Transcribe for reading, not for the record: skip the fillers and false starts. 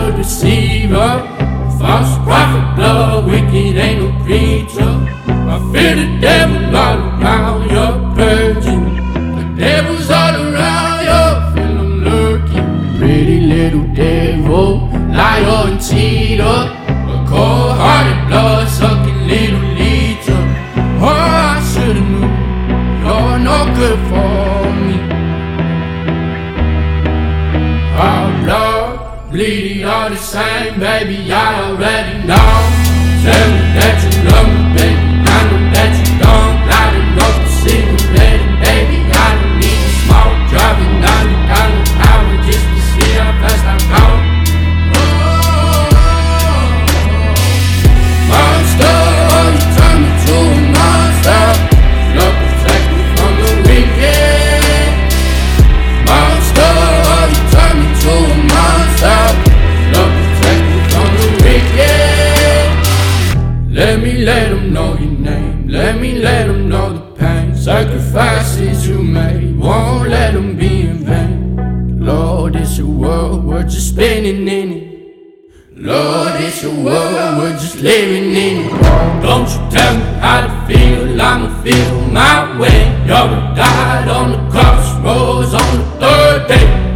a deceiver, false prophet, blood wicked, ain't no preacher. I fear the devil all around, you're purging. The devil's all around, you feel him lurking. Pretty little devil, liar and cheater, a cold-hearted, blood-sucking little leecher. Oh, I should've knew, you're no good for me. Our blood, bleeding all the same, baby, I already know. Tell me that you love me, baby, I know that you don't. Lighting up the cigarette, and baby, I don't need to smoke. Driving down the highway just to see how fast I go. Monster, oh, you turn me to a monster. Love protect me from the wicked. Monster, oh, you turn me to a monster. Love protect me from the wicked. Let them know your name. Let them know the pain. Sacrifices you made, won't let them be in vain. Lord, it's your world, we're just spinning in it. Lord, it's your world, we're just living in it. Don't you tell me how to feel, I'ma feel my way. Y'all died on the crossroads on the third day.